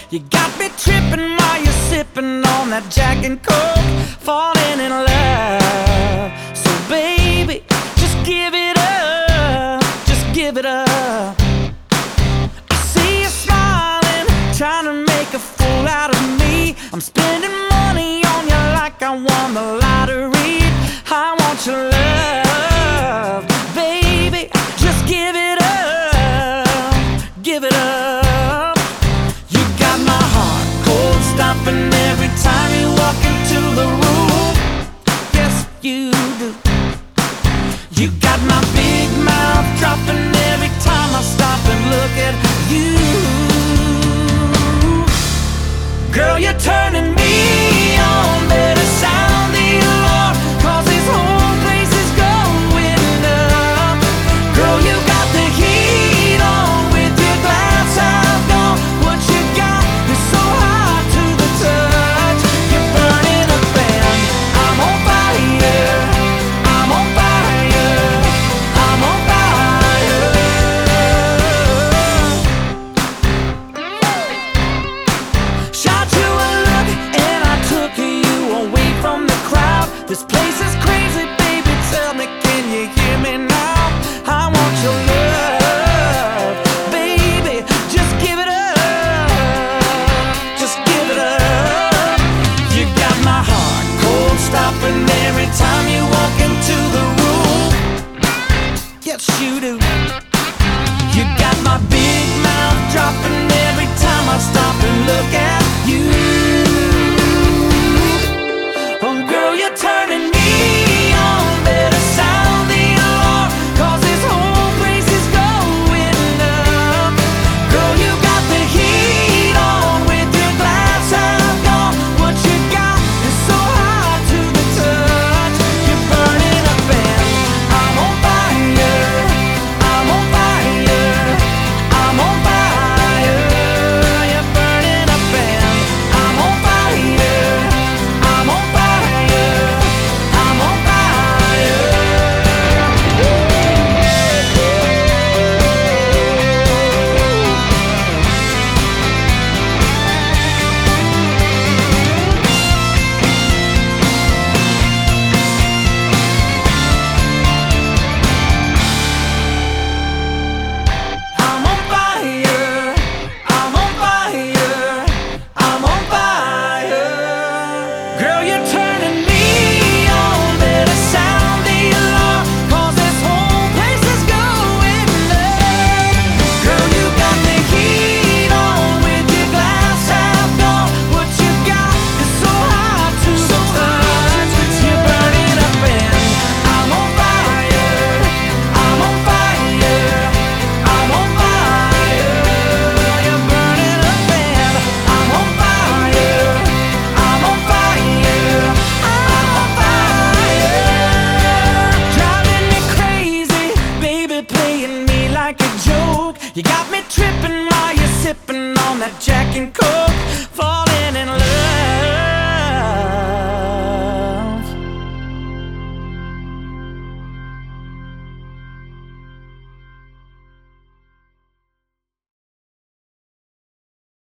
You got me tripping while you're sipping on that Jack and Coke, falling in love. So baby, just give it up, just give it up. I see you smiling, trying to make a fool out of me. I'm spending money on you like I won the lottery. I want your love, baby, just give it up, give it up. You got my heart cold stopping every time you walk into the room. Yes, you do. You got my big mouth dropping every time I stop and look at you. Girl, you're turning me on, better sound the alarm, 'cause this whole place is going up. Girl, you got the heat on with your glass half gone. What you got is so hot to the touch. You're burning up and I'm on fire, I'm on fire, I'm on fire. Shot you a look and I took you away from the crowd. This place is crazy, baby, tell me, can you hear me now? I want your love, baby, just give it up, just give it up. You got my heart cold stopping every time you walk into the room. Yes, you do. You got my big mouth dropping every time I stop and look at you. Oh, girl, you're turning me on, better sound the alarm, 'cause this whole place is going up. Girl, you got the heat on with your glass half gone. What you got is so hot to the touch. You're burning up and I'm on fire, I'm on fire, I'm on fire. You're burning up and I'm on fire, I'm on fire, I'm on fire. I'm on fire, I'm on fire, I'm on fire. Girl, you're